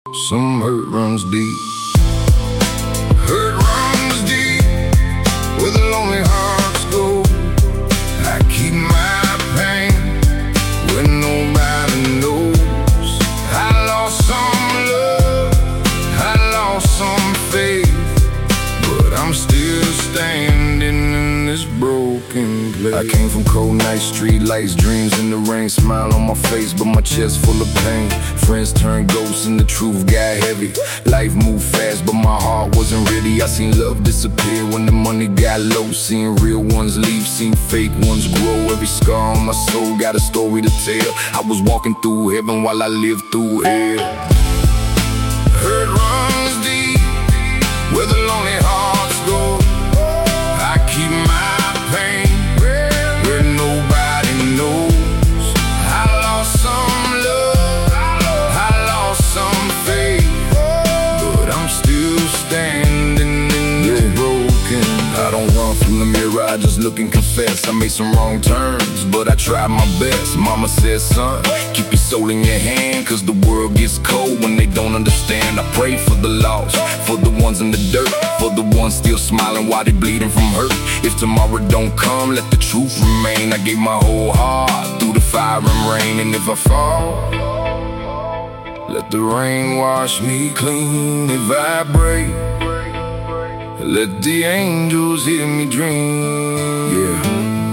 Some hurt runs deep. Hurt runs deep, where the lonely hearts go. I keep my pain where nobody knows. I lost some love, I lost some faith, but I'm still standing in this broken place. I came from cold nights, street lights, dreams in the rain, smile on my face, but my chest full of pain. Friends turned ghosts and the truth got heavy. Life moved fast, but my heart wasn't ready. I seen love disappear when the money got low. Seen real ones leave, seen fake ones grow. Every scar on my soul got a story to tell. I was walking through heaven while I lived through hell. Hurt runs deep, where the lonely hearts go. I keep my pain where nobody knows. I lost some love, I lost some faith, but I'm still standing in this broken. I don't run from the mirror, I just look and confess. I made some wrong turns, but I tried my best. Mama said, son, keep your soul in your hand, cause the world gets cold when they don't understand. I pray for the lost, for the ones in the dirt, for the ones still smiling while they bleeding from hurt. If tomorrow don't come, let the truth remain. I gave my whole heart through the fire and rain. And if I fall, let the rain wash me clean. If I break, let the angels hear me dream. Yeah,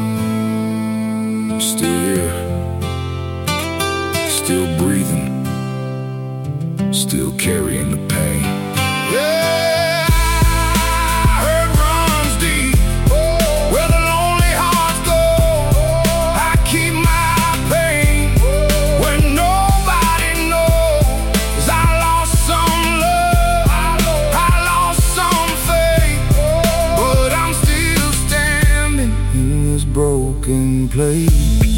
still here, still breathing, still carrying the pain. Yeah, hurt runs deep, where the lonely hearts go. I keep my pain where nobody knows. I lost some love, I lost some faith, but I'm still standing in this broken place.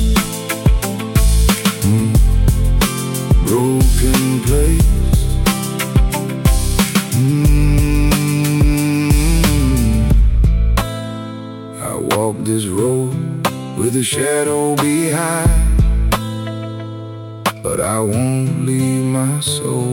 Broken place. I walk this road with a shadow behind, but I won't leave my soul.